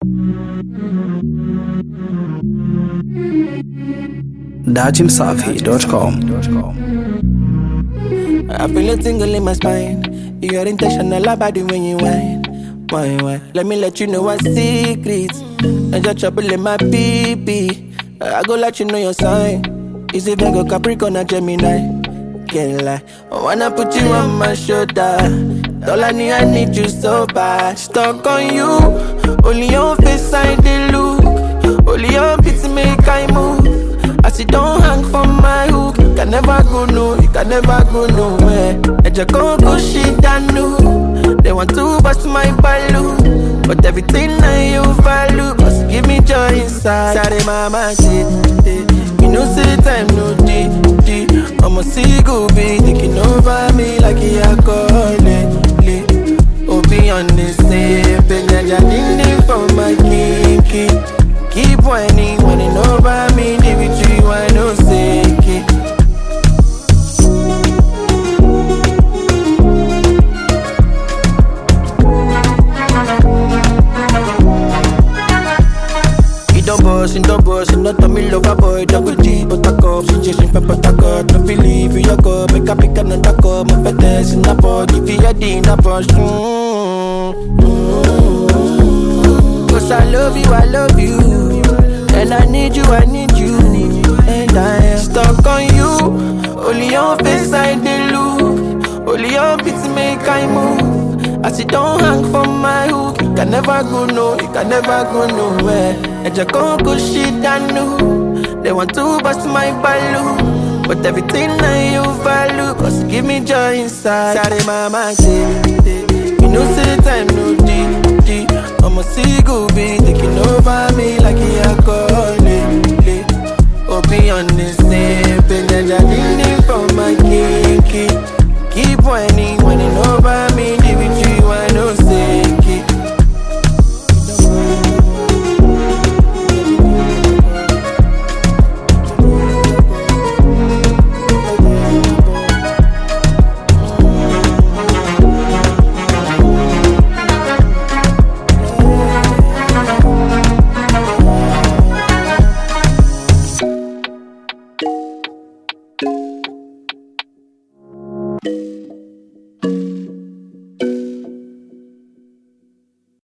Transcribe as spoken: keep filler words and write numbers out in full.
dajim safi dot com. I feel a tingle in my spine. You're intentional about it when you whine. Why, why? Let me let you know a secret. I just trouble in my pee-pee. I go let you know your sign. Is it Virgo, Capricorn, or Gemini? Can't lie. I wanna put you on my shoulder. All I need, I need you so bad. Stuck on you. Only your face I dey look. Only your beats make I move. As it don't hang from my hook. You can never go no, you can never go nowhere. I just go go shit down no. They want to bust my balloon, but everything I you value must give me joy inside. Sorry mama shit, you know say time no day, day. I'ma see go be taking over me like a alcohol. Oh be on this same page, I need for my kinky. Keep whining, whining over me, the victory I no sake it. Don't boss, don't boss, not a me lover boy, double G, but I come, situation pepper taco, don't believe you go, make a pick another cup, my fetters in a pot, give you a dinner push. Cause I love you, I love you, and I need you, I need you, and I am stuck on you, only your face I dey look, only your beats make I move. As it don't hang from my hook, you can never go no, you can never go nowhere. I just can't go shit down no. They want to bust my balloon, but everything I you value, cause you give me joy inside. Sorry mama say, you know say time no D, D. I'ma see go be taking over me like a alcohol. Oh be on this